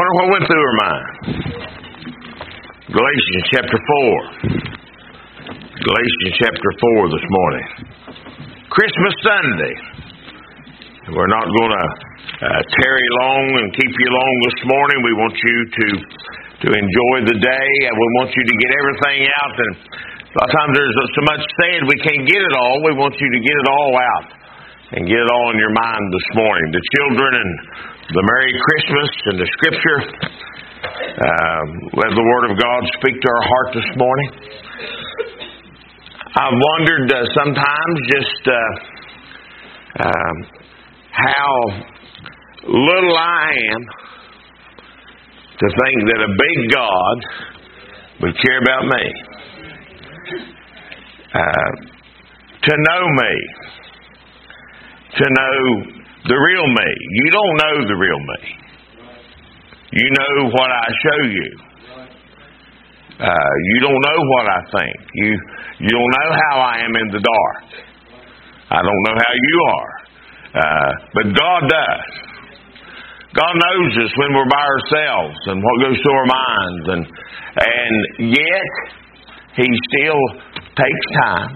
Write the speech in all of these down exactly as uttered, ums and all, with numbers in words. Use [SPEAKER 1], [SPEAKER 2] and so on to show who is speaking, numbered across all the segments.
[SPEAKER 1] wonder what went through her mind. Galatians chapter four. Galatians chapter four this morning. Christmas Sunday. We're not going to uh, tarry long and keep you long this morning. We want you to to enjoy the day, and we want you to get everything out. And a lot of times there's so much said we can't get it all. We want you to get it all out and get it all in your mind this morning. The children and the Merry Christmas and the Scripture. Um, let the Word of God speak to our heart this morning. I've wondered uh, sometimes just uh, um, how little I am to think that a big God would care about me. Uh, to know me. To know the real me. You don't know the real me. You know what I show you. Uh, you don't know what I think. You you don't know how I am in the dark. I don't know how you are. Uh, but God does. God knows us when we're by ourselves and what goes through our minds. And, and yet, He still takes time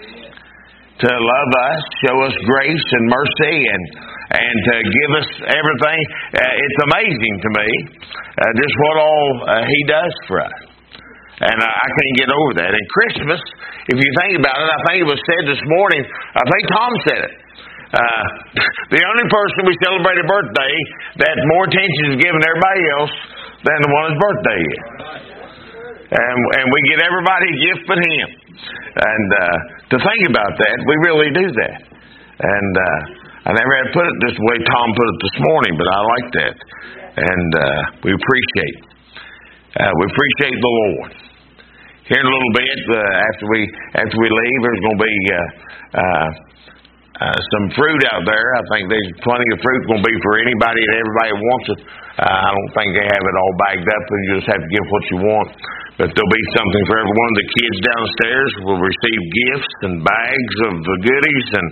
[SPEAKER 1] to love us, show us grace and mercy, and and to give us everything. Uh, it's amazing to me uh, just what all uh, He does for us. And uh, I can't get over that. And Christmas, if you think about it, I think it was said this morning, I think Tom said it. Uh, the only person we celebrate a birthday that more attention is given to everybody else than the one whose birthday is. And, and we get everybody a gift but Him. And uh, to think about that, we really do that. And uh, I never had put it this way Tom put it this morning, but I like that. And uh, we appreciate it. Uh, we appreciate the Lord. Here in a little bit, uh, after we after we leave, there's going to be uh, uh, uh, some fruit out there. I think there's plenty of fruit going to be for anybody and everybody who wants it. Uh, I don't think they have it all bagged up, and you just have to give what you want. But there'll be something for every one of the kids downstairs. Will receive gifts and bags of the goodies, and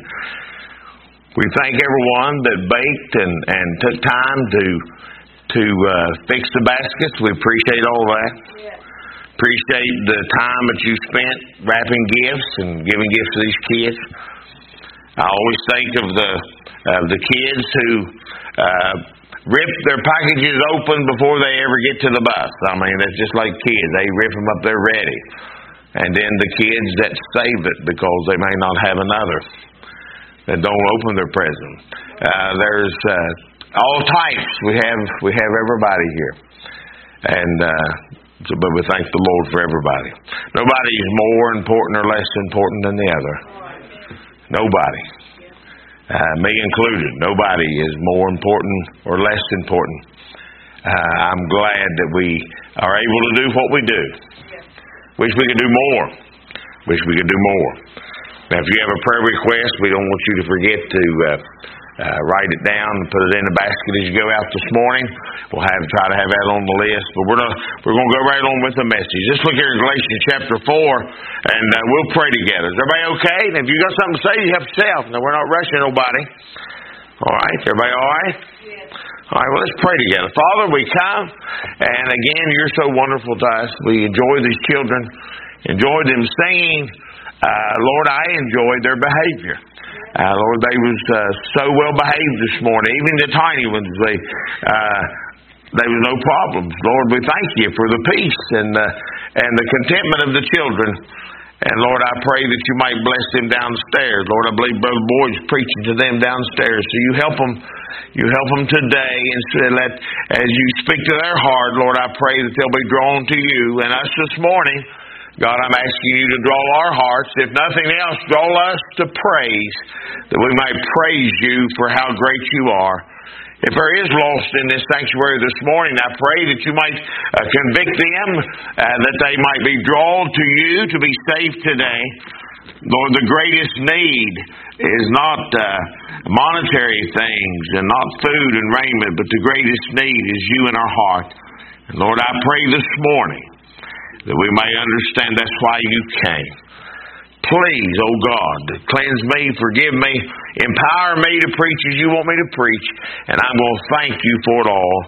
[SPEAKER 1] we thank everyone that baked and, and took time to to uh, fix the baskets. We appreciate all that. Yeah. Appreciate the time that you spent wrapping gifts and giving gifts to these kids. I always think of the of the kids who uh, rip their packages open before they ever get to the bus. I mean, it's just like kids. They rip them up there ready. And then the kids that save it because they may not have another, that don't open their present. Uh, there's uh, all types. We have we have everybody here. And uh, so, but we thank the Lord for everybody. Nobody is more important or less important than the other. Nobody. Uh, me included. Nobody is more important or less important. Uh, I'm glad that we are able to do what we do. Wish we could do more. Wish we could do more. Now, if you have a prayer request, we don't want you to forget to uh, uh, write it down and put it in the basket as you go out this morning. We'll have try to have that on the list, but we're gonna we're gonna go right on with the message. Just look here in Galatians chapter four, and uh, we'll pray together. Is everybody okay? And if you got something to say, you have to say it. Now, we're not rushing nobody. All right, everybody all right? Yes. All right, well, let's pray together. Father, we come, and again, you're so wonderful to us. We enjoy these children, enjoy them singing. Uh, Lord, I enjoyed their behavior. Uh, Lord, they was uh, so well behaved this morning. Even the tiny ones, they uh, there was no problems. Lord, we thank you for the peace and the and the contentment of the children. And Lord, I pray that you might bless them downstairs. Lord, I believe Brother Boyd's preaching to them downstairs. So you help them, you help them today, and so let as you speak to their heart, Lord, I pray that they'll be drawn to you. And us this morning, God, I'm asking you to draw our hearts, if nothing else, draw us to praise, that we might praise you for how great you are. If there is lost in this sanctuary this morning, I pray that you might uh, convict them, uh, that they might be drawn to you to be saved today. Lord, the greatest need is not uh, monetary things and not food and raiment, but the greatest need is you in our heart. And Lord, I pray this morning that we may understand that's why you came. Please, oh God, cleanse me, forgive me, empower me to preach as you want me to preach, and I'm going to thank you for it all.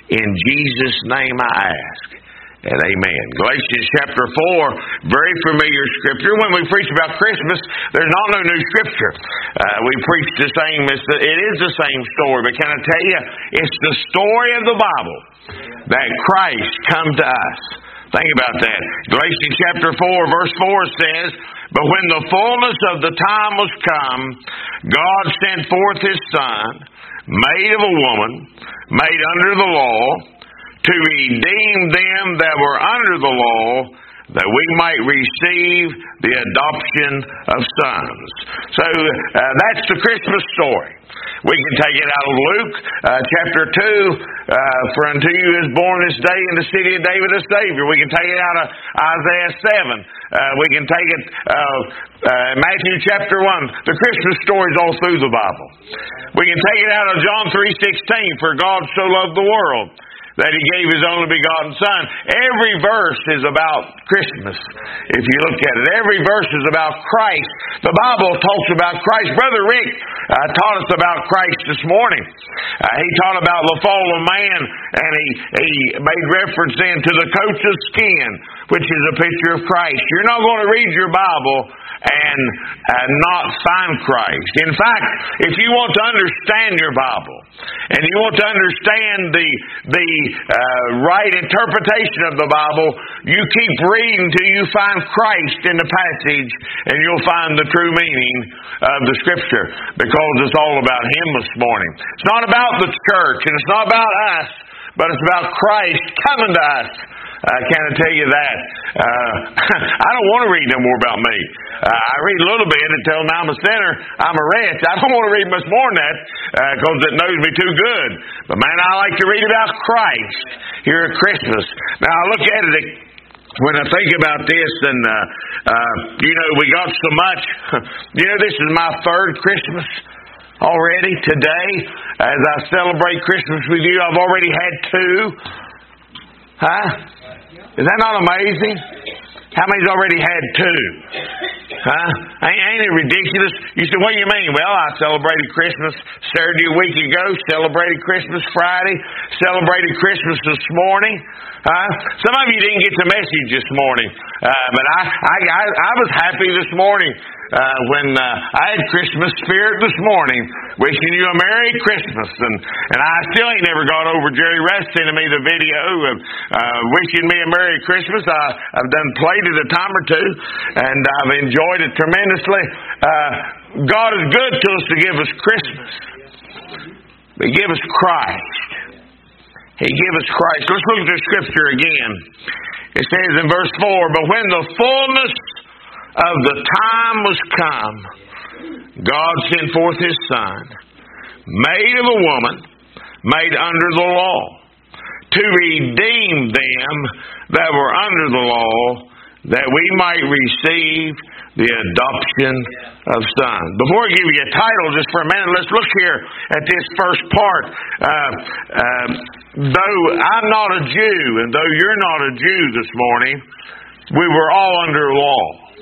[SPEAKER 1] In Jesus' name I ask. And amen. Galatians chapter four, very familiar scripture. When we preach about Christmas, there's not no new scripture. Uh, we preach the same, it's the, it is the same story. But can I tell you, it's the story of the Bible that Christ come to us. Think about that. Galatians chapter four, verse four says, "But when the fullness of the time was come, God sent forth His Son, made of a woman, made under the law, to redeem them that were under the law, that we might receive the adoption of sons." So uh, that's the Christmas story. We can take it out of Luke uh, chapter two, uh, "For unto you is born this day in the city of David a Savior." We can take it out of Isaiah seven. Uh, we can take it uh, uh, Matthew chapter one. The Christmas story is all through the Bible. We can take it out of John three sixteen. "For God so loved the world, that He gave His only begotten Son." Every verse is about Christmas. If you look at it, every verse is about Christ. The Bible talks about Christ. Brother Rick uh, taught us about Christ this morning. Uh, he taught about the fall of man, and he, he made reference then to the coats of skin, which is a picture of Christ. You're not going to read your Bible and uh, not find Christ. In fact, if you want to understand your Bible, and you want to understand the the uh, right interpretation of the Bible, you keep reading till you find Christ in the passage, and you'll find the true meaning of the Scripture, because it's all about Him this morning. It's not about the church, and it's not about us, but it's about Christ coming to us. Uh, can I tell you that? Uh, I don't want to read no more about me. Uh, I read a little bit until now I'm a sinner, I'm a wretch. I don't want to read much more than that because uh, it knows me too good. But man, I like to read about Christ here at Christmas. Now I look at it when I think about this, and uh, uh, you know, we got so much. You know, this is my third Christmas already today. As I celebrate Christmas with you, I've already had two. Huh? Is that not amazing? How many's already had two? Huh? Ain't, ain't it ridiculous? You say, what do you mean? Well, I celebrated Christmas Saturday a week ago, celebrated Christmas Friday, celebrated Christmas this morning. Huh? Some of you didn't get the message this morning, uh, but I, I, I, I was happy this morning uh, when uh, I had Christmas spirit this morning, wishing you a Merry Christmas. And, and I still ain't never got over Jerry Russ sending me the video of uh, wishing me a Merry Christmas. I, I've done played it a time or two, and I've enjoyed it tremendously. Uh, God is good to us to give us Christmas, but He gave us Christ. He gave us Christ. Let's look at the Scripture again. It says in verse four, "But when the fullness of the time was come, God sent forth His Son, made of a woman, made under the law, to redeem them that were under the law, that we might receive the adoption of sons." Before I give you a title, just for a minute, let's look here at this first part. Uh, uh, though I'm not a Jew, and though you're not a Jew this morning, we were all under law.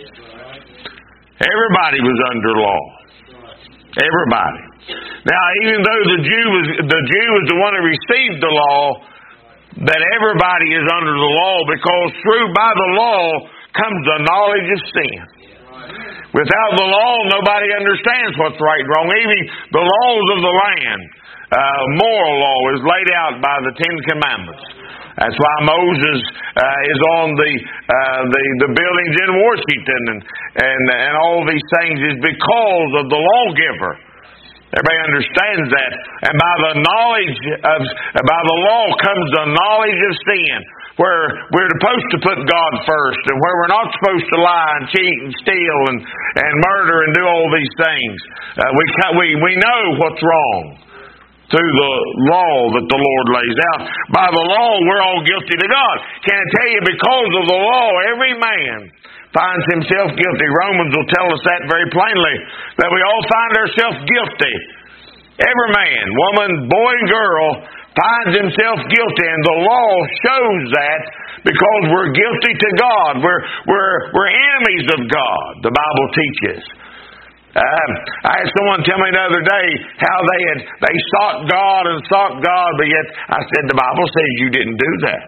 [SPEAKER 1] Everybody was under law. Everybody. Now, even though the Jew was the Jew was the one who received the law, that everybody is under the law, because through by the law comes the knowledge of sin. Without the law, nobody understands what's right and wrong. Even the laws of the land, uh, moral law, is laid out by the Ten Commandments. That's why Moses uh, is on the, uh, the the buildings in Washington, and, and and all these things is because of the lawgiver. Everybody understands that. And by the knowledge of, by the law comes the knowledge of sin, where we're supposed to put God first, and where we're not supposed to lie and cheat and steal and, and murder and do all these things. Uh, we, we we know what's wrong through the law that the Lord lays out. By the law, we're all guilty to God. Can I tell you, because of the law, every man finds himself guilty. Romans will tell us that very plainly, that we all find ourselves guilty. Every man, woman, boy, and girl finds himself guilty, and the law shows that, because we're guilty to God. We're we're we're enemies of God, the Bible teaches. Um, I had someone tell me the other day how they had they sought God and sought God, but yet I said the Bible says you didn't do that.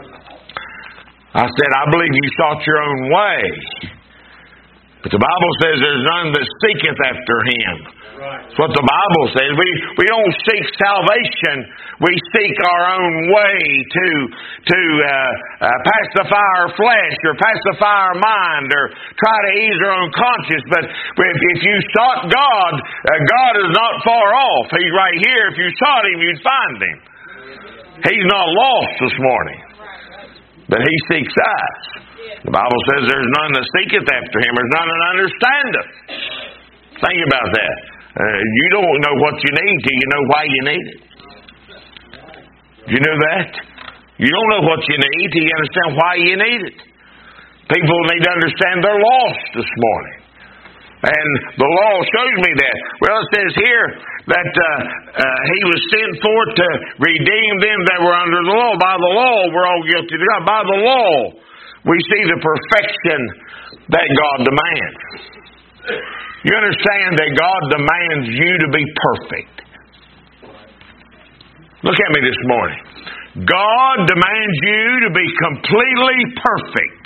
[SPEAKER 1] I said I believe you sought your own way, but the Bible says there's none that seeketh after Him. That's what the Bible says. We we don't seek salvation. We seek our own way to to uh, uh, pacify our flesh or pacify our mind or try to ease our own conscience. But if, if you sought God, uh, God is not far off. He's right here. If you sought Him, you'd find Him. He's not lost this morning, but He seeks us. The Bible says there's none that seeketh after Him. There's none that understandeth. Think about that. Uh, you don't know what you need till you know why you need it. You know that? You don't know what you need till you understand why you need it. People need to understand they're lost this morning. And the law shows me that. Well, it says here that uh, uh, He was sent forth to redeem them that were under the law. By the law, we're all guilty of God. By the law, we see the perfection that God demands. You understand that God demands you to be perfect. Look at me this morning. God demands you to be completely perfect.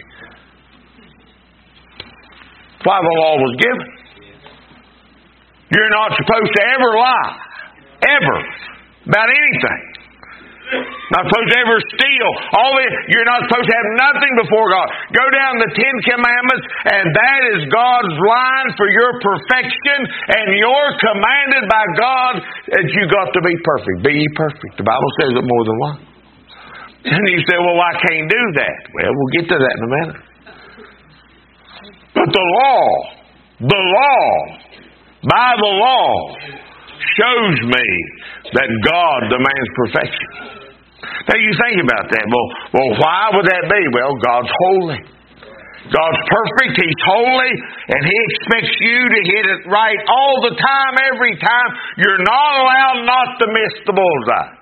[SPEAKER 1] That's why the law was given. You're not supposed to ever lie. Ever. About anything. Not supposed to ever steal. All this, you're not supposed to have nothing before God. Go down the Ten Commandments, and that is God's line for your perfection, and you're commanded by God that you got to be perfect. Be ye perfect. The Bible says it more than one. And you say, well, I can't do that. Well, we'll get to that in a minute. But the law, the law, by the law, shows me that God demands perfection. Now you think about that. Well, well, why would that be? Well, God's holy. God's perfect. He's holy. And He expects you to hit it right all the time, every time. You're not allowed not to miss the bullseye.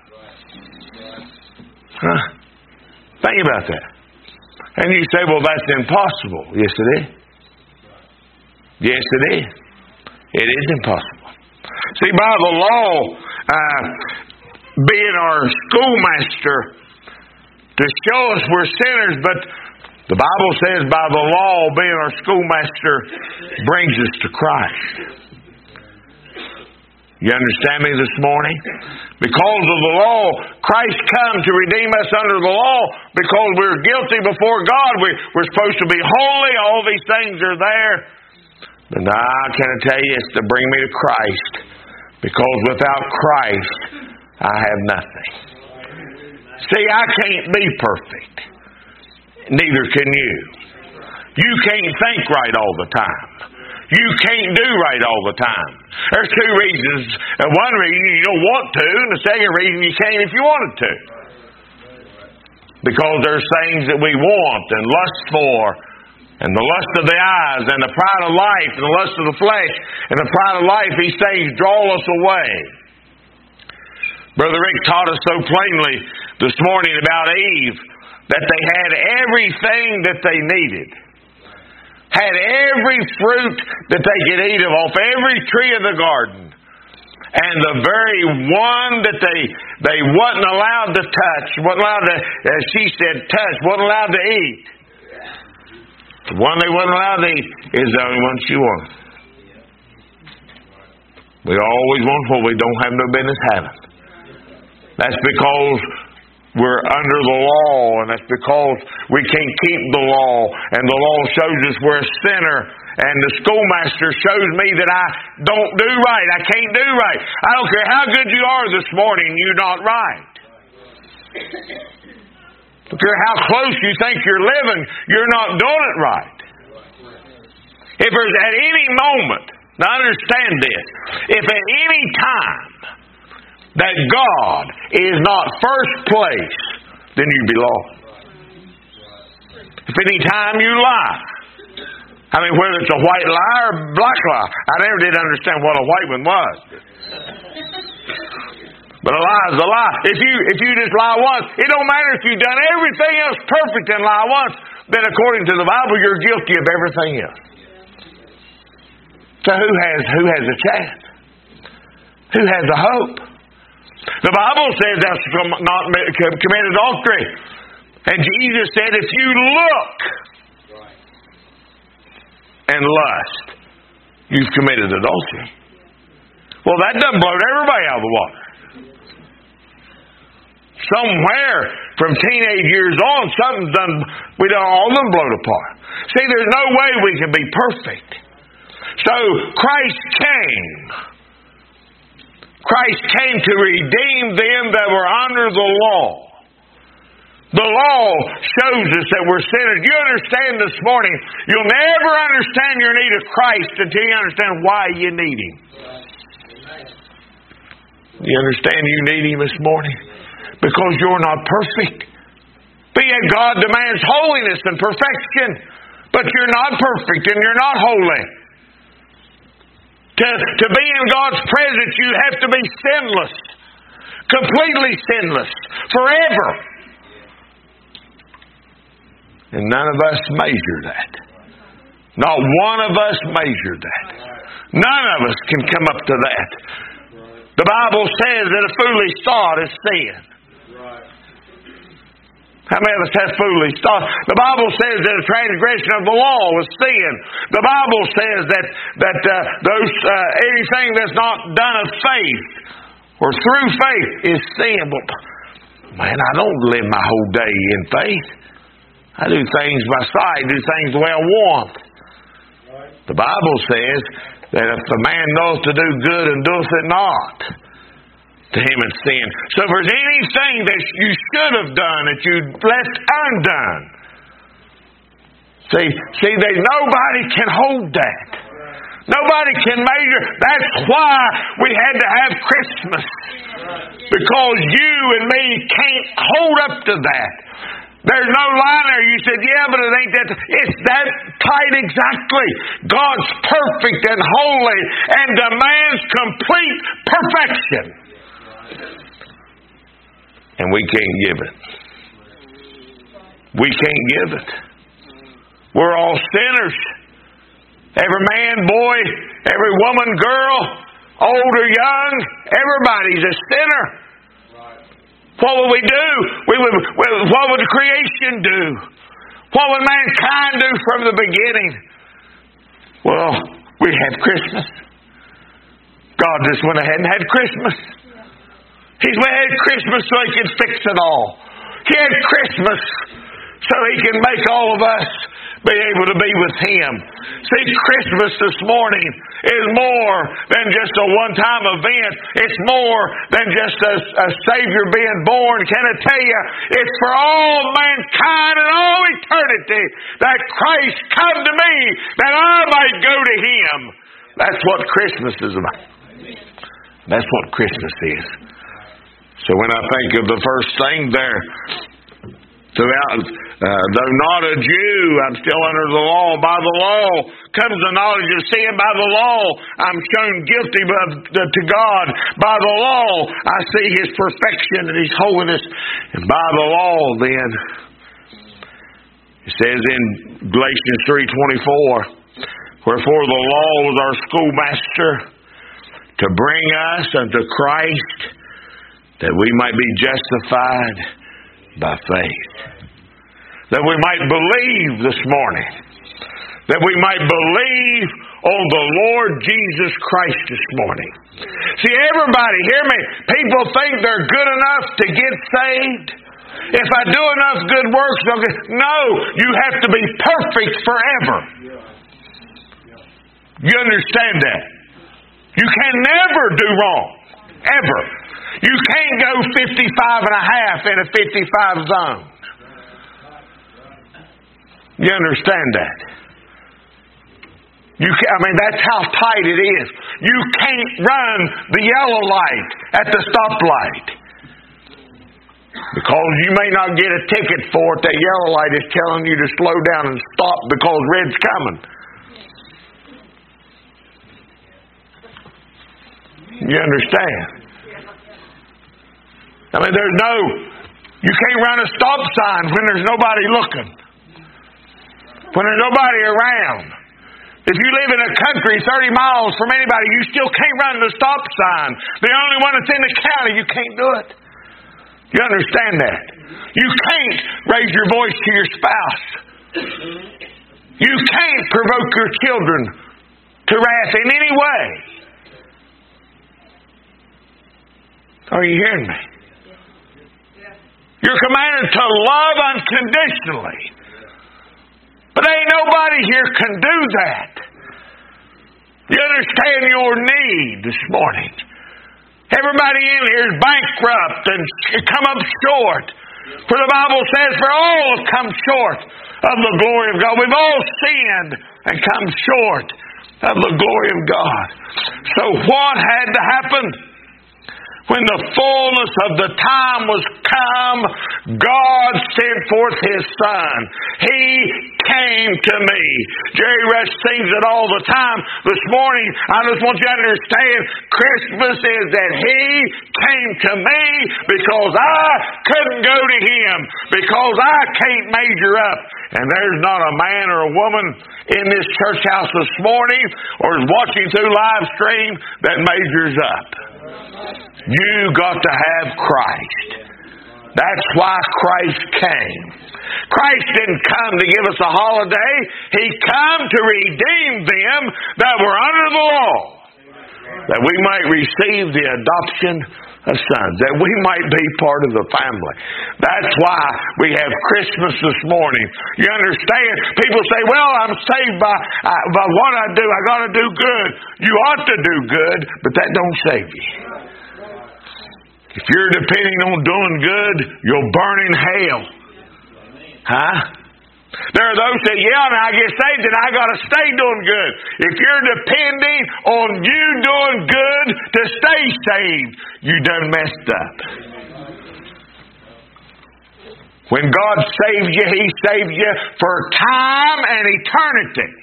[SPEAKER 1] Huh? Think about that. And you say, well, that's impossible. Yes, it is. Yes, it is. It is impossible. See, by the law, uh, being our schoolmaster to show us we're sinners, but the Bible says by the law, being our schoolmaster brings us to Christ. You understand me this morning? Because of the law, Christ come to redeem us under the law because we're guilty before God. We, we're supposed to be holy. All these things are there. But now, can I tell you, it's to bring me to Christ. Because without Christ, I have nothing. See, I can't be perfect. Neither can you. You can't think right all the time. You can't do right all the time. There's two reasons. One reason you don't want to, and the second reason you can't if you wanted to. Because there's things that we want and lust for, and the lust of the eyes, and the pride of life, and the lust of the flesh, and the pride of life, these things draw us away. Brother Rick taught us so plainly this morning about Eve that they had everything that they needed. Had every fruit that they could eat of off every tree of the garden. And the very one that they they wasn't allowed to touch, wasn't allowed to, as she said, touch, wasn't allowed to eat. The one they wasn't allowed to eat is the only one she wanted. We always want what we don't have no business having. That's because we're under the law, and that's because we can't keep the law, and the law shows us we're a sinner, and the schoolmaster shows me that I don't do right. I can't do right. I don't care how good you are this morning, you're not right. I don't care how close you think you're living, you're not doing it right. If there's at any moment, now understand this, if at any time that God is not first place, then you be lost. If any time you lie, I mean, whether it's a white lie or a black lie, I never did understand what a white one was. But a lie is a lie. If you if you just lie once, it don't matter if you've done everything else perfect and lie once, then according to the Bible, you're guilty of everything else. So who has who has a chance? Who has a hope? The Bible says thou shalt not commit adultery. And Jesus said, if you look and lust, you've committed adultery. Well, that doesn't blow everybody out of the water. Somewhere from teenage years on, something's done, we done all of them blown apart. See, there's no way we can be perfect. So Christ came. Christ came to redeem them that were under the law. The law shows us that we're sinners. You understand this morning, you'll never understand your need of Christ until you understand why you need Him. You understand you need Him this morning? Because you're not perfect. But yet God demands holiness and perfection. But you're not perfect and you're not holy. To, to be in God's presence, you have to be sinless. Completely sinless. Forever. And none of us measure that. Not one of us measure that. None of us can come up to that. The Bible says that a foolish thought is sin. How many of us have foolish thoughts? The Bible says that a transgression of the law is sin. The Bible says that that uh, those uh, anything that's not done of faith or through faith is sin. But man, I don't live my whole day in faith. I do things by sight, do things the way I want. The Bible says that if a man knows to do good and doeth it not, to him it's sin. So if there's anything that you should have done that you left undone, see, see, they nobody can hold that. Nobody can measure. That's why we had to have Christmas. Because you and me can't hold up to that. There's no line there. You said, yeah, but it ain't that. It's that tight exactly. God's perfect and holy and demands complete perfection. And we can't give it. We can't give it. We're all sinners. Every man, boy, every woman, girl, old or young, everybody's a sinner. What would we do? We would, what would the creation do? What would mankind do from the beginning? Well, we'd have Christmas. God just went ahead and had Christmas. He's went ahead Christmas so He can fix it all. He had Christmas so He can make all of us be able to be with Him. See, Christmas this morning is more than just a one-time event. It's more than just a, a Savior being born. Can I tell you, it's for all mankind and all eternity that Christ come to me that I might go to Him. That's what Christmas is about. That's what Christmas is. So when I think of the first thing there, throughout, uh, though not a Jew, I'm still under the law. By the law comes the knowledge of sin. By the law, I'm shown guilty to God. By the law, I see His perfection and His holiness. And by the law, then, it says in Galatians three twenty-four, wherefore the law was our schoolmaster to bring us unto Christ, that we might be justified by faith. That we might believe this morning. That we might believe on the Lord Jesus Christ this morning. See, everybody, hear me. People think they're good enough to get saved. If I do enough good works, they'll get... No, you have to be perfect forever. You understand that? You can never do wrong. Ever. You can't go fifty-five and a half in a fifty-five zone. You understand that? You can, I mean, that's how tight it is. You can't run the yellow light at the stoplight. Because you may not get a ticket for it. That yellow light is telling you to slow down and stop because red's coming. You understand? I mean, there's no... You can't run a stop sign when there's nobody looking. When there's nobody around. If you live in a country thirty miles from anybody, you still can't run the stop sign. The only one that's in the county, you can't do it. You understand that? You can't raise your voice to your spouse. You can't provoke your children to wrath in any way. Are you hearing me? You're commanded to love unconditionally. But ain't nobody here can do that. You understand your need this morning. Everybody in here is bankrupt and come up short. For the Bible says, for all have come short of the glory of God. We've all sinned and come short of the glory of God. So what had to happen? When the fullness of the time was come, God sent forth His Son. He came to me. Jerry Rush sings it all the time. This morning, I just want you to understand, Christmas is that He came to me because I couldn't go to Him, because I can't measure up. And there's not a man or a woman in this church house this morning or is watching through live stream that measures up. You got to have Christ. That's why Christ came. Christ didn't come to give us a holiday. He came to redeem them that were under the law, that we might receive the adoption of sons, that we might be part of the family. That's why we have Christmas this morning. You understand? People say, well, I'm saved by, uh, by what I do. I got to do good. You ought to do good, but that don't save you. If you're depending on doing good, you'll burn in hell. Huh? There are those that, yeah, now I get saved and I got to stay doing good. If you're depending on you doing good to stay saved, you done messed up. When God saves you, He saves you for time and eternity.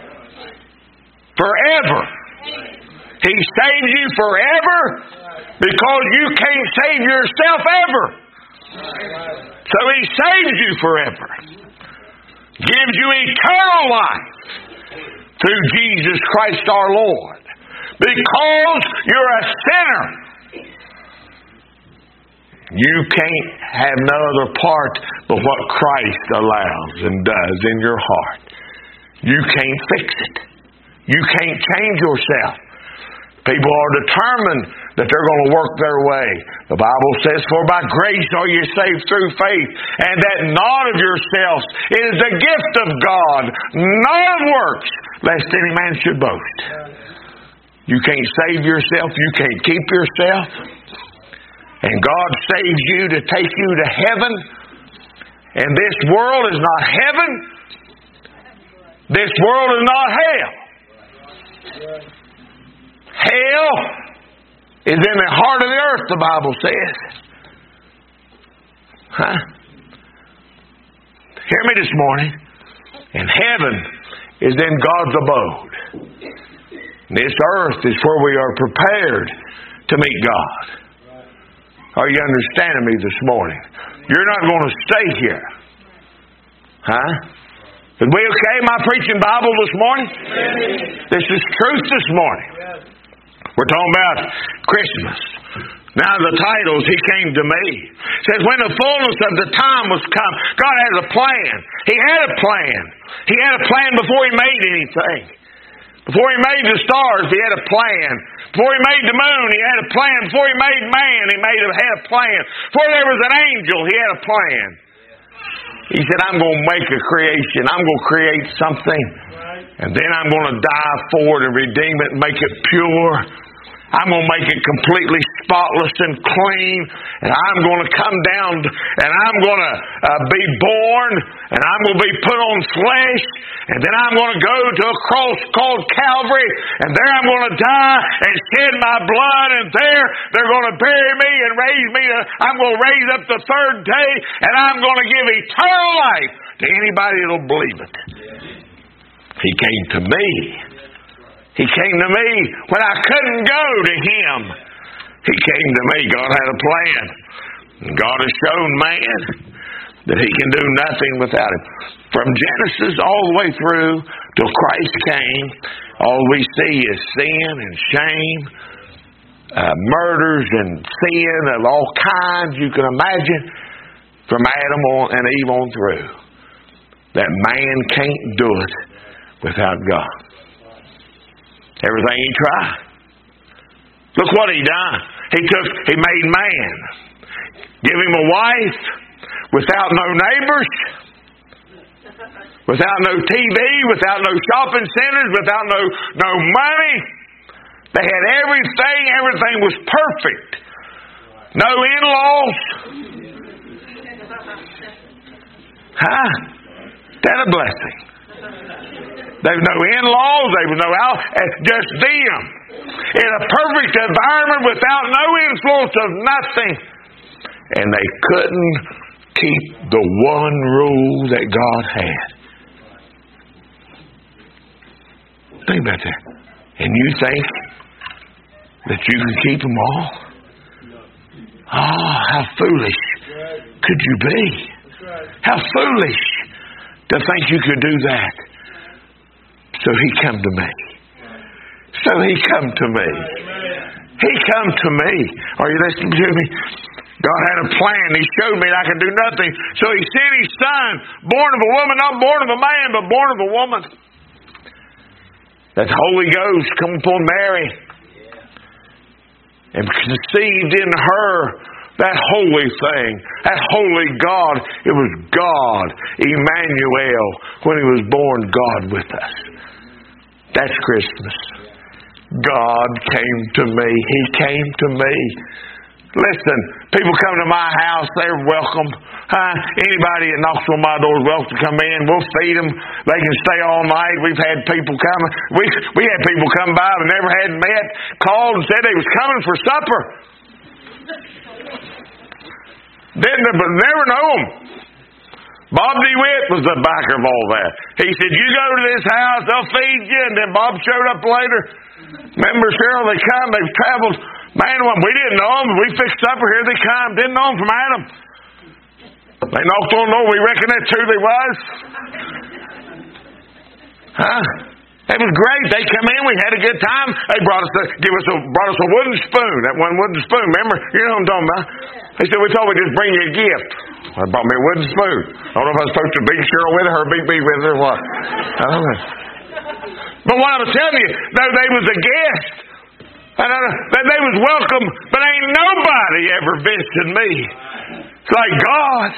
[SPEAKER 1] Forever. He saves you forever. Because you can't save yourself ever. So He saves you forever. Gives you eternal life through Jesus Christ our Lord. Because you're a sinner. You can't have no other part but what Christ allows and does in your heart. You can't fix it. You can't change yourself. People are determined that they're going to work their way. The Bible says, for by grace are you saved through faith, and that not of yourselves. It is the gift of God, not of works, lest any man should boast. You can't save yourself. You can't keep yourself. And God saves you to take you to heaven. And this world is not heaven. This world is not hell. Hell is in the heart of the earth, the Bible says. Huh? Hear me this morning. And heaven is in God's abode. This earth is where we are prepared to meet God. Are you understanding me this morning? You're not going to stay here. Huh? Is we okay? Am I preaching Bible this morning? This is truth this morning. We're talking about Christmas. Now the titles, He came to me. It says, when the fullness of the time was come, God has a plan. He had a plan. He had a plan before He made anything. Before He made the stars, He had a plan. Before He made the moon, He had a plan. Before He made man, He made a, had a plan. Before there was an angel, He had a plan. He said, I'm going to make a creation. I'm going to create something. And then I'm going to die for it and redeem it and make it pure. I'm going to make it completely spotless and clean. And I'm going to come down and I'm going to uh, be born. And I'm going to be put on flesh. And then I'm going to go to a cross called Calvary. And there I'm going to die and shed my blood. And there they're going to bury me and raise me. To, I'm going to raise up the third day. And I'm going to give eternal life to anybody that will believe it. He came to me. He came to me when I couldn't go to Him. He came to me. God had a plan. God has shown man that he can do nothing without Him. From Genesis all the way through till Christ came, all we see is sin and shame, uh, murders and sin of all kinds you can imagine, from Adam on and Eve on through. That man can't do it without God. Everything he tried. Look what he done. He took, he made man. Give him a wife without no neighbors, without no T V, without no shopping centers, without no, no money. They had everything. Everything was perfect. No in-laws. Huh? That a blessing. There was no in-laws. There was no out. Just them. In a perfect environment without no influence of nothing. And they couldn't keep the one rule that God had. Think about that. And you think that you can keep them all? Oh, how foolish could you be? How foolish to think you could do that. So he come to me. So he come to me. He come to me. Are you listening to me? God had a plan. He showed me that I could do nothing. So he sent his son, born of a woman, not born of a man, but born of a woman. That the Holy Ghost come upon Mary and conceived in her that holy thing, that holy God. It was God, Emmanuel, when he was born, God with us. That's Christmas. God came to me. He came to me. Listen, people come to my house, they're welcome. Huh? Anybody that knocks on my door is welcome to come in. We'll feed them. They can stay all night. We've had people come. We we had people come by we never had met, called and said they was coming for supper. Didn't but never know them. Bob DeWitt was the backer of all that. He said, you go to this house, they'll feed you. And then Bob showed up later. Remember, Cheryl, they come, they've traveled. Man, we didn't know them. We fixed supper, here they come. Didn't know them from Adam. They knocked on the door. We reckon that's who they was. Huh? It was great. They come in. We had a good time. They brought us, a, give us a, brought us a wooden spoon. That one wooden spoon. Remember? You know what I'm talking about. They said, we thought we'd just bring you a gift. They brought me a wooden spoon. I don't know if I was supposed to bring Cheryl with her or Big B with her or what. I don't know. But what I was telling you, they, they was a guest. And I, they was welcome, but ain't nobody ever visited me. It's like God.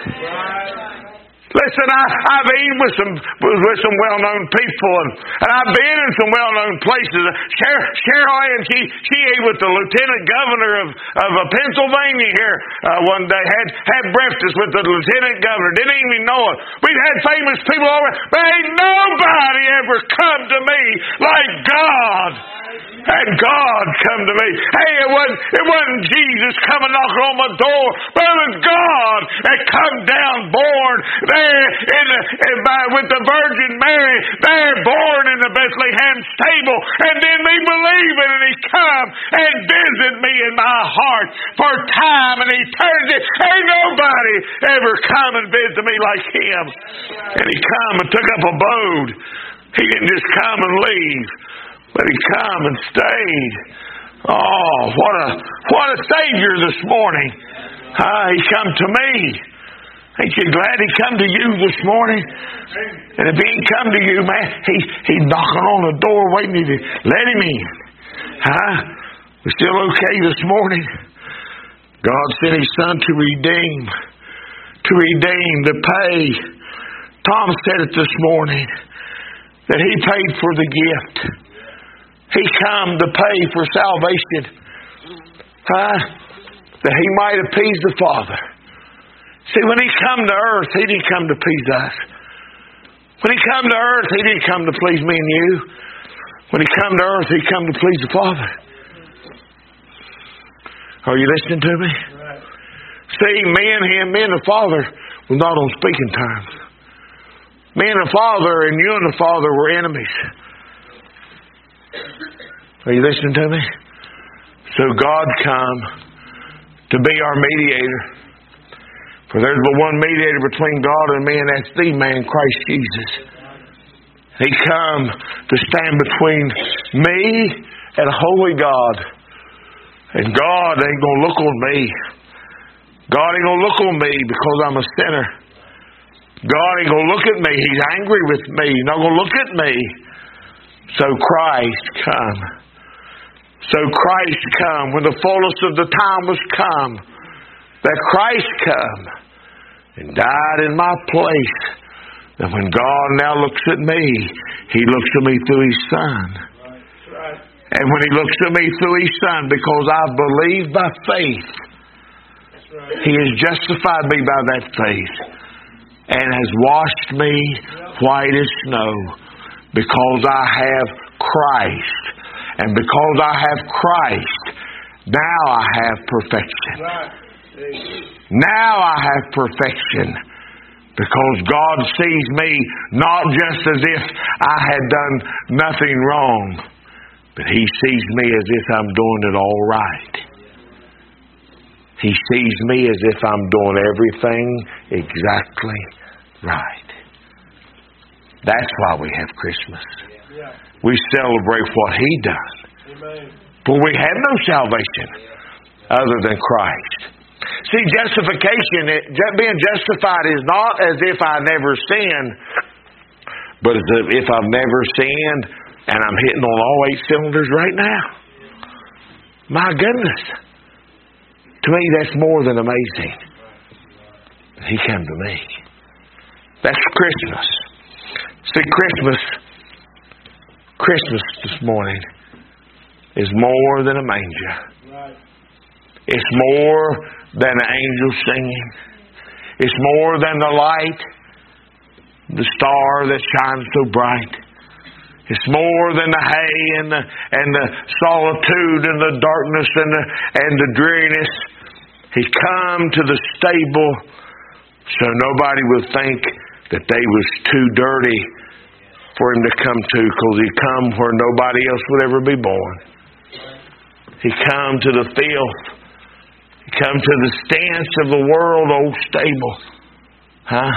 [SPEAKER 1] Listen, I, I've eaten with some with some well-known people, and, and I've been in some well-known places. Cheryl, Cheryl and she she ate with the lieutenant governor of of uh, Pennsylvania here uh, one day. Had had breakfast with the lieutenant governor. Didn't even know it. We've had famous people over, but ain't nobody ever come to me like God. And God come to me. Hey, it wasn't, it wasn't Jesus coming knocking on my door, but it was God that come down born there in the, in by, with the Virgin Mary, there born in the Bethlehem stable, and then me believing, and He come and visit me in my heart for time and eternity. Ain't nobody ever come and visit me like Him. And He come and took up abode. He didn't just come and leave, but He come and stayed. Oh, what a what a Savior this morning. Uh, he come to me. Ain't you glad He come to you this morning? And if He ain't come to you, man, he, He's knocking on the door waiting to let Him in. Huh? We're still okay this morning? God sent His Son to redeem. To redeem, to pay. Tom said it this morning, that He paid for the gift. He come to pay for salvation. Huh? That He might appease the Father. See, when He come to earth, He didn't come to please us. When He come to earth, He didn't come to please me and you. When He come to earth, He come to please the Father. Are you listening to me? See, me and Him, me and the Father were not on speaking terms. Me and the Father and you and the Father were enemies. Are you listening to me? So God come to be our mediator. For there's but one mediator between God and men, that's the man, Christ Jesus. He come to stand between me and a holy God. And God ain't going to look on me. God ain't going to look on me because I'm a sinner. God ain't going to look at me. He's angry with me. He's not going to look at me. So Christ come. So Christ come. When the fullness of the time was come, that Christ come and died in my place. And when God now looks at me, He looks at me through His Son. And when He looks at me through His Son, because I believe by faith, He has justified me by that faith and has washed me white as snow, because I have Christ. And because I have Christ, now I have perfection. Now I have perfection. Because God sees me not just as if I had done nothing wrong, but He sees me as if I'm doing it all right. He sees me as if I'm doing everything exactly right. That's why we have Christmas. We celebrate what He done. For we have no salvation other than Christ. See, justification, being justified is not as if I never sinned, but as if I've never sinned and I'm hitting on all eight cylinders right now. My goodness. To me, that's more than amazing. He came to me. That's Christmas. See, Christmas, Christmas this morning is more than a manger. It's more than an angel singing. It's more than the light, the star that shines so bright. It's more than the hay and the and the solitude and the darkness and the and the dreariness. He's come to the stable so nobody would think that they was too dirty for Him to come to, because He come where nobody else would ever be born. He come to the filth. He come to the stench of the world, old stable. Huh?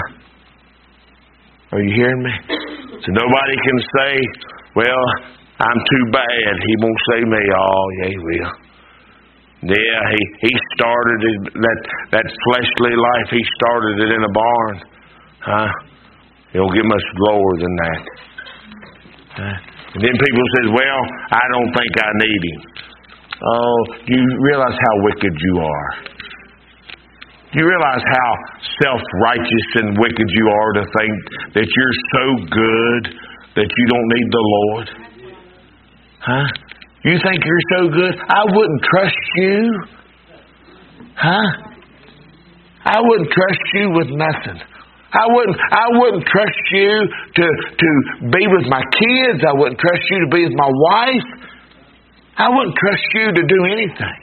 [SPEAKER 1] Are you hearing me? So nobody can say, well, I'm too bad. He won't save me. Oh, yeah, He will. Yeah, he, he started it, that, that fleshly life, He started it in a barn. Huh? It don't get much lower than that. Huh? And then people says, well, I don't think I need Him. Oh, do you realize how wicked you are? Do you realize how self-righteous and wicked you are to think that you're so good that you don't need the Lord? Huh? You think you're so good? I wouldn't trust you. Huh? I wouldn't trust you with nothing. I wouldn't I wouldn't trust you to, to be with my kids. I wouldn't trust you to be with my wife. I wouldn't trust you to do anything.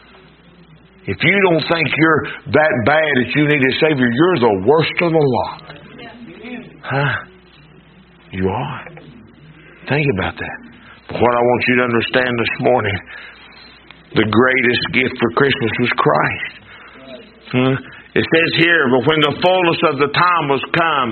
[SPEAKER 1] If you don't think you're that bad that you need a Savior, you're the worst of the lot. Huh? You are. Think about that. But what I want you to understand this morning, the greatest gift for Christmas was Christ. Huh? It says here, but when the fullness of the time was come,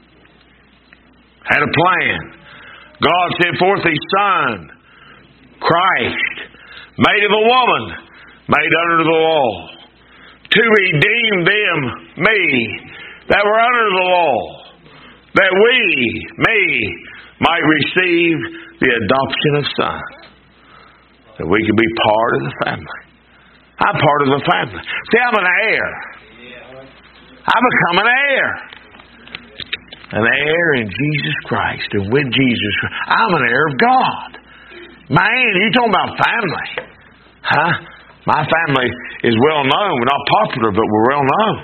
[SPEAKER 1] had a plan. God sent forth His Son, Christ, made of a woman, made under the law, to redeem them, me, that were under the law, that we, me, might receive the adoption of sons, that we could be part of the family. I'm part of the family. See, I'm an heir. I become an heir. An heir in Jesus Christ, and with Jesus Christ. I'm an heir of God. Man, you talking about family. Huh? My family is well known. We're not popular, but we're well known.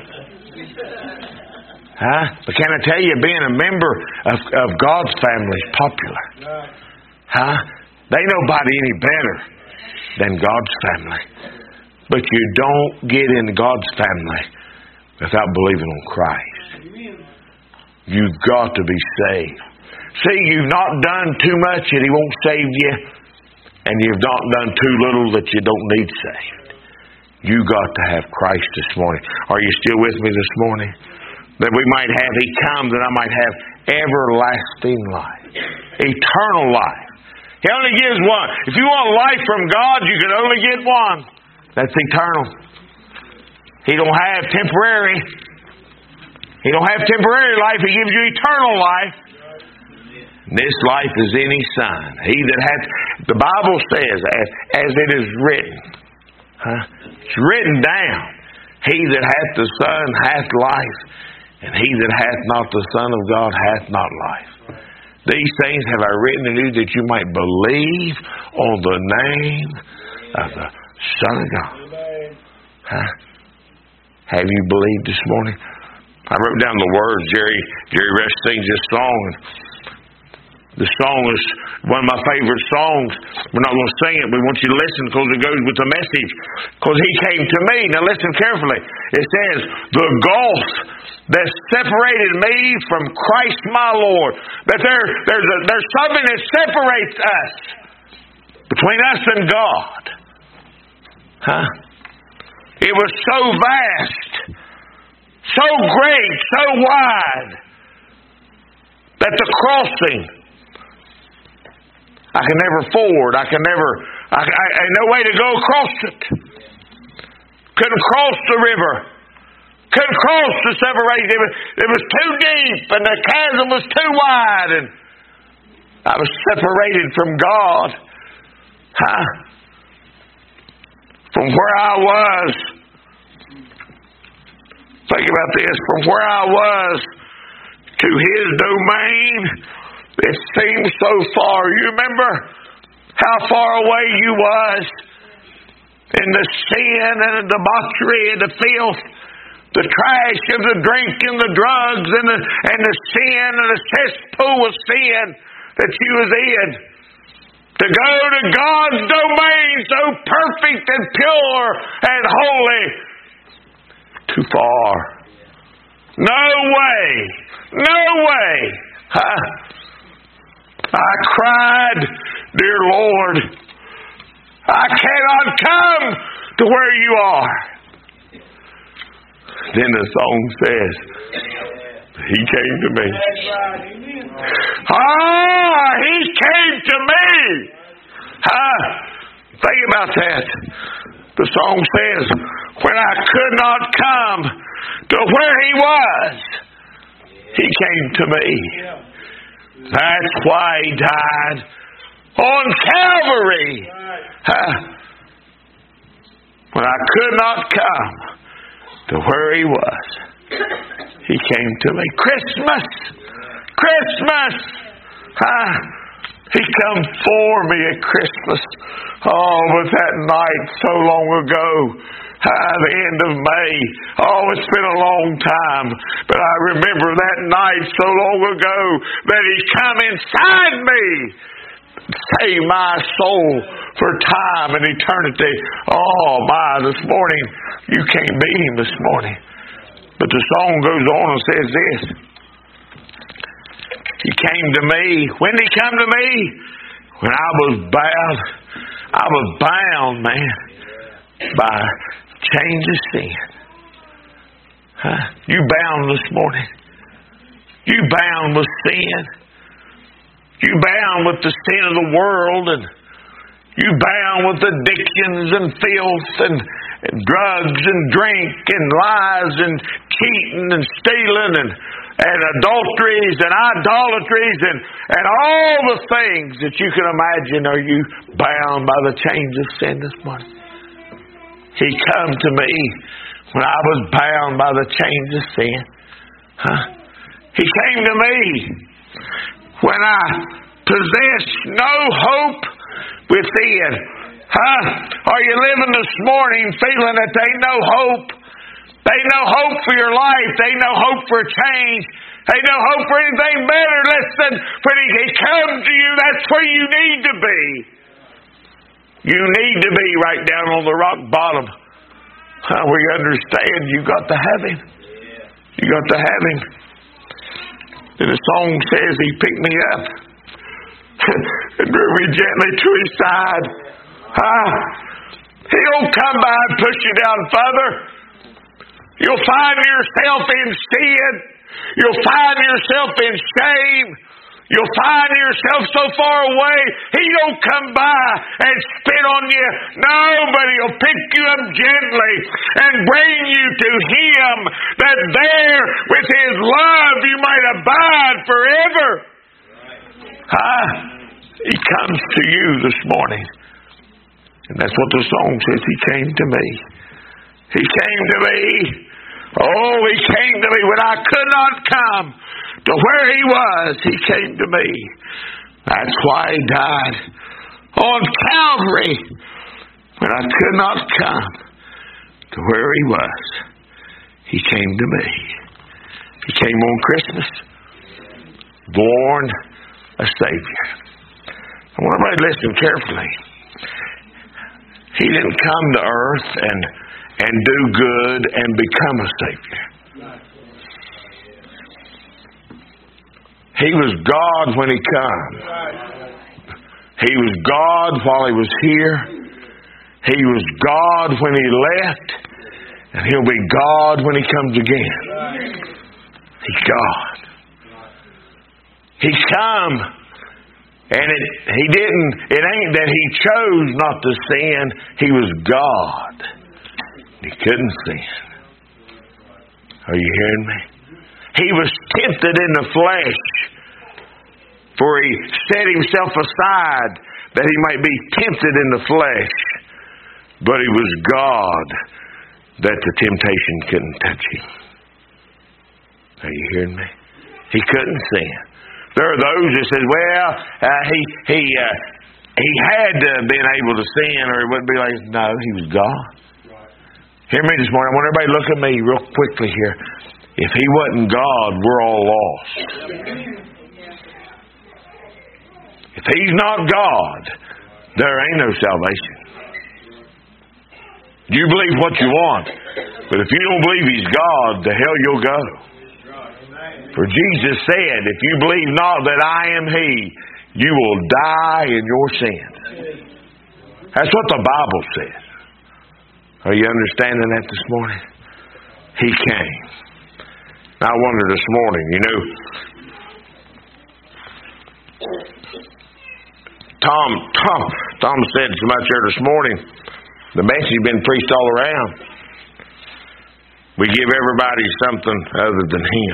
[SPEAKER 1] Huh? But can I tell you, being a member of, of God's family is popular. Huh? There ain't nobody any better than God's family. But you don't get in God's family without believing on Christ. You've got to be saved. See, you've not done too much and He won't save you. And you've not done too little that you don't need saved. You got to have Christ this morning. Are you still with me this morning? That we might have, He comes that I might have everlasting life. Eternal life. He only gives one. If you want life from God, you can only get one. That's eternal. He don't have temporary. He don't have temporary life. He gives you eternal life. This life is in His Son. He that hath, the Bible says, as, as it is written, huh? It's written down. He that hath the Son hath life, and he that hath not the Son of God hath not life. These things have I written to you that you might believe on the name of the Son of God. Huh? Have you believed this morning? I wrote down the words. Jerry Jerry Rush sings this song. The song is one of my favorite songs. We're not going to sing it. We want you to listen because it goes with the message. Because He came to me. Now listen carefully. It says, the gulf that separated me from Christ my Lord. That there, there's, a, there's something that separates us. Between us and God. Huh? It was so vast. So great. So wide. That the crossing, I can never ford. I can never, I, I, I no way to go across it. Couldn't cross the river. Couldn't cross the separation. It was, it was too deep and the chasm was too wide and I was separated from God. Huh? From where I was. Think about this. From where I was to His domain, it seemed so far. You remember how far away you was in the sin and the debauchery and the filth, the trash of the drink and the drugs and the, and the sin and the cesspool of sin that you was in. To go to God's domain so perfect and pure and holy. Too far. No way. No way. Huh? I cried, dear Lord, I cannot come to where you are. Then the song says, He came to me. Ah, He came to me. Ah, think about that. The song says, when I could not come to where He was, He came to me. That's why He died on Calvary. Huh? When I could not come to where He was, He came to me. Christmas! Christmas! Huh? He come for me at Christmas. Oh, but that night so long ago, ah, the end of May. Oh, it's been a long time. But I remember that night so long ago that He come inside me. Save my soul for time and eternity. Oh, my, this morning, you can't beat Him this morning. But the song goes on and says this. He came to me. When did He come to me? When I was bound. I was bound, man, by change of sin. Huh? You bound this morning. You bound with sin. You bound with the sin of the world, and you bound with addictions and filth and, and drugs and drink and lies and cheating and stealing and, and adulteries and idolatries and, and all the things that you can imagine. Are you bound by the chains of sin this morning? He come to me when I was bound by the chains of sin. Huh? He came to me when I possessed no hope within. Huh? Are you living this morning feeling that there ain't no hope? There ain't no hope for your life. There ain't no hope for change. There ain't no hope for anything better. Listen, when He comes to you, that's where you need to be. You need to be right down on the rock bottom. Huh, where you understand you got to have Him. You got to have Him. And the song says He picked me up and drew me gently to His side. Ah, He don't come by and push you down further. You'll find yourself in sin. You'll find yourself in shame. You'll find yourself so far away. He don't come by and spit on you. No, but He'll pick you up gently and bring you to Him, that there with His love you might abide forever. Huh? He comes to you this morning. And that's what the song says. He came to me. He came to me. Oh, He came to me when I could not come to where He was. He came to me. That's why He died on Calvary when I could not come to where He was. He came to me. He came on Christmas, born a Savior. I want everybody to listen carefully. He didn't come to earth and and do good and become a Savior. He was God when He come. He was God while He was here. He was God when He left. And He'll be God when He comes again. He's God. He come, and it, He didn't, it ain't that He chose not to sin. He was God. He couldn't sin. Are you hearing me? He was tempted in the flesh, for He set Himself aside that He might be tempted in the flesh. But He was God, that the temptation couldn't touch Him. Are you hearing me? He couldn't sin. There are those that says, well, uh, he he uh, he had to have been able to sin, or He wouldn't be like. No, He was God. Hear me this morning. I want everybody to look at me real quickly here. If He wasn't God, we're all lost. If He's not God, there ain't no salvation. You believe what you want, but if you don't believe He's God, to hell you'll go. For Jesus said, if you believe not that I am He, you will die in your sins. That's what the Bible says. Are you understanding that this morning? He came. Now, I wonder this morning, you know, Tom, Tom, Tom said so much here this morning. The message has been preached all around. We give everybody something other than Him.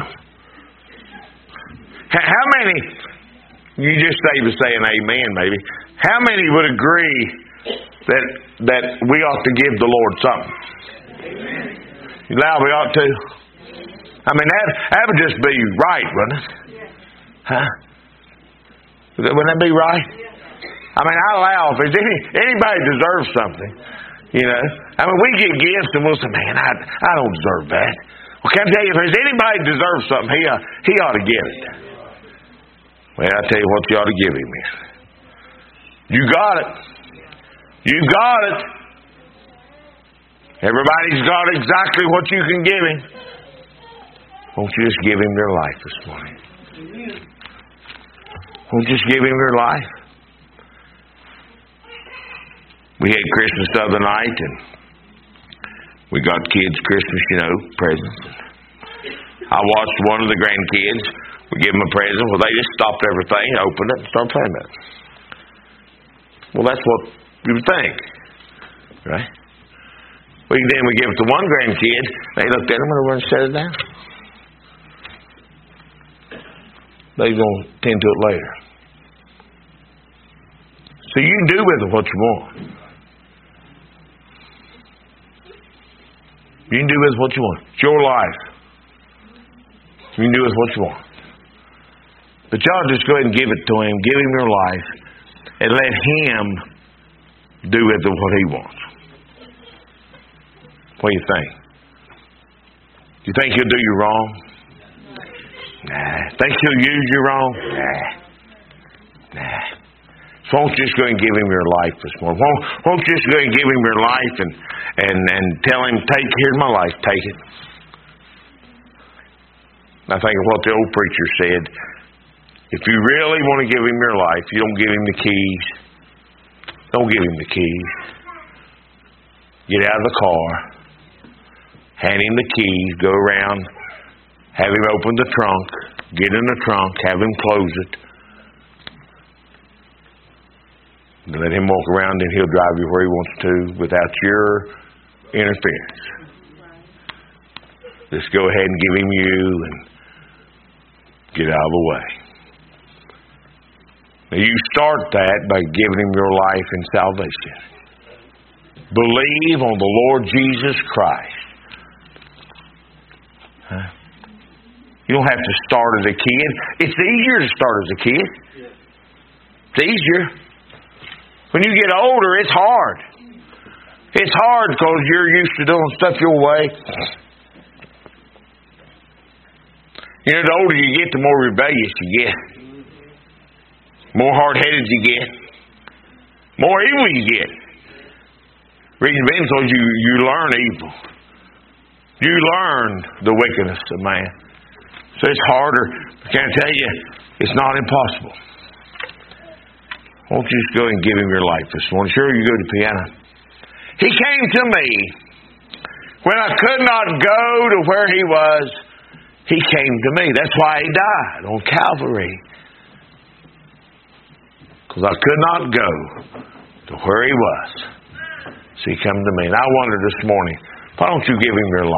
[SPEAKER 1] How many, you just say to say an amen maybe, how many would agree that that we ought to give the Lord something? Amen. You know, we ought to. I mean, that, that would just be right, wouldn't it? Huh? Wouldn't that be right? I mean, I allow if there's any, anybody deserves something, you know. I mean, we get gifts and we'll say, man, I I don't deserve that. Well, can I tell you, if there's anybody that deserves something, he uh, he ought to give it. Well, I tell you what, you ought to give Him. You got it. You got it. Everybody's got exactly what you can give Him. Won't you just give Him your life this morning? Won't you just give Him your life? We had Christmas the other night, and we got kids Christmas, you know, presents. I watched one of the grandkids. We give them a present. Well, they just stopped everything, opened it, and started playing with it. Well, that's what you would think, right? Well, then we give it to one grandkid. They looked at him and went and set it down. They're going to tend to it later. So you can do with it what you want. You can do with it what you want. It's your life. You can do with it what you want. But y'all just go ahead and give it to Him. Give Him your life. And let Him do with it what He wants. What do you think? You think He'll do you wrong? Nah. Think He'll use you wrong? Nah. Nah. So won't you just go and give Him your life this morning? Won't, won't you just go and give Him your life and, and, and tell Him, take, here's my life, take it. I think of what the old preacher said. If you really want to give Him your life, you don't give Him the keys. Don't give Him the keys. get out of the car, hand him the keys, go around, have him open the trunk, get in the trunk, have him close it. Let him walk around and he'll drive you where he wants to without your interference. Just go ahead and give him you and get out of the way. Now you start that by giving him your life and salvation. Believe on the Lord Jesus Christ. Huh? You don't have to start as a kid. It's easier to start as a kid. It's easier. When you get older, it's hard. It's hard because you're used to doing stuff your way. You know, the older you get, the more rebellious you get. More hard-headed you get. More evil you get. Reason being because you, you learn evil. You learn the wickedness of man. So it's harder. I can't tell you, it's not impossible. Won't you just go and give him your life this morning? Sure, you go to the piano. He came to me when I could not go to where he was. He came to me. That's why he died on Calvary. Because I could not go to where he was. So he came to me. And I wonder this morning, why don't you give him your life?